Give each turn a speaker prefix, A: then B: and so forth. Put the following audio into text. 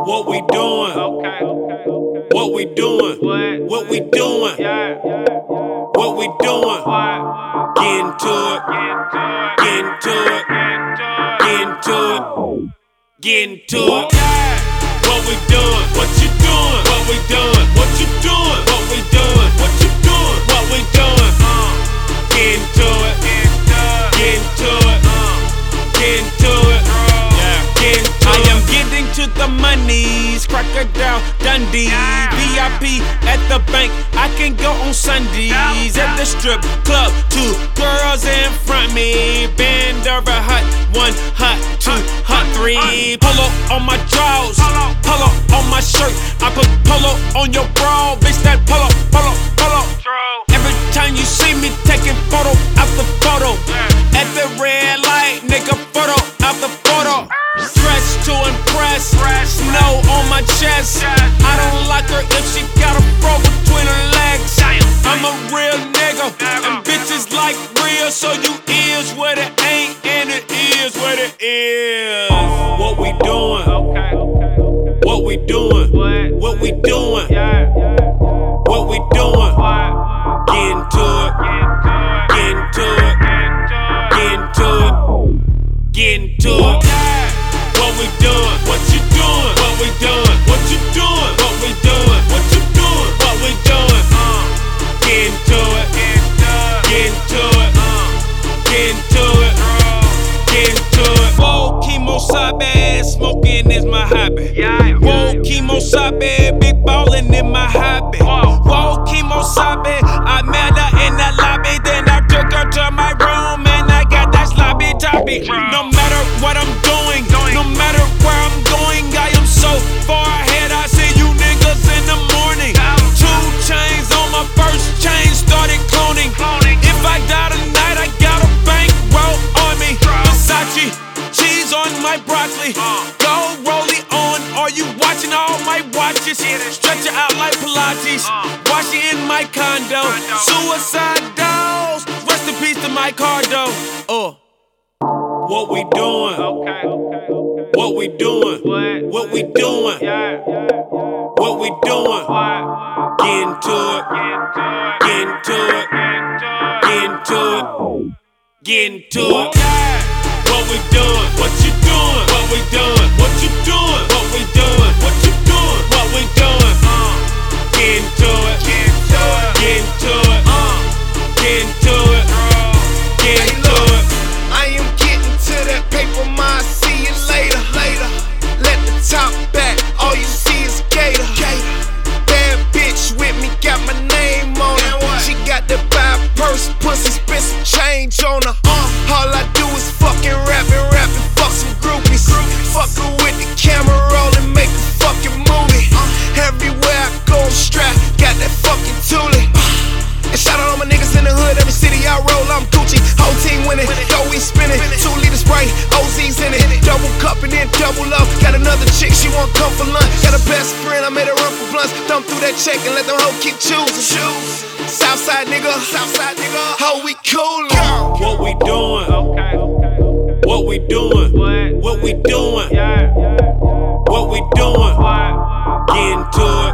A: What we doing? What we doing? What we doing? What we doing? Get into it. Get into it. Get into it. Get into it. What we doing? What you doing? What we doing? What you doing? What we doing? What you doing? What we doing? Get into it. Get into it. Get into it. Get into it. I am getting to the monies. Crocodile Dundee. VIP at the bank. I can go on Sundays at the strip club. 2 girls in front me. Bend over hot 1, hot 2, hot 3. Polo on my drawers, polo on my shirt. I put polo on your bra, bitch. That polo, polo, polo. Every time you see me taking photo after photo, at the red light, nigga, photo after photo. Dressed to impress, snow on my chest. I don't like her if she got a fro between her legs. I'm a real nigga, and bitches like real, so you is what it ain't, and it is what it is. What we doing? What we doing? What we doing? What we doing? Get into it. Get into it. Get into it. Get into it. What we doing? What you doing? What we doing? What you doing? What we doing? What you doing? What we doing? Get into it. Get into it. Get into it. Get into it. Whoa, chemo sabe, smoking is my hobby. Whoa, chemo sabe, big ballin' in my hobby. Whoa, chemo sabe, I met her in the lobby, then I took her to my room and I got that sloppy toppy. No matter what I'm doing, no matter where I'm going, I am so far ahead. I see you niggas in the morning. 2 chains on my first chain, started cloning. If I die tonight, I got a bankroll on me. Versace, cheese on my broccoli. Go rollie on, are you watching all my watches? Stretch it out like Pilates. Wash it in my condo. Suicide dolls, rest in peace to my cardo. What we doing? What we doing? What we doing? What we doing? Get into it. Get into it. Get into it. Get into it. What we doing? What you doing? What we doing? What you doing? What we doing? What you doing? What we doing? Get into it. Get into it. Get into it. Get into it. Get into it.
B: I am getting to that paper, ma. See you later. Let the top back. All you see is gator. Bad bitch with me, got my name on her. She got the buy purse, pussy, spit some change on her. All I do is fucking rap and fuck some groupies. Fuck her with the camera rolling, make a fucking movie. Everywhere I go, I'm strapped, got that fucking toolie. And shout out all my niggas in the hood, every city I roll, I'm Gucci. Whole team winning, yo, we spinning. 2 liters Sprite, OZ's in it. Double cup and then double up. Got another chick, she won't come for lunch. Got a best friend, I made her run for blunts. Thumb through that check and let them hoe keep choosing. Southside nigga, how we coolin'.
A: What we doing? What we doing? What we doing? What we doing? Get into it.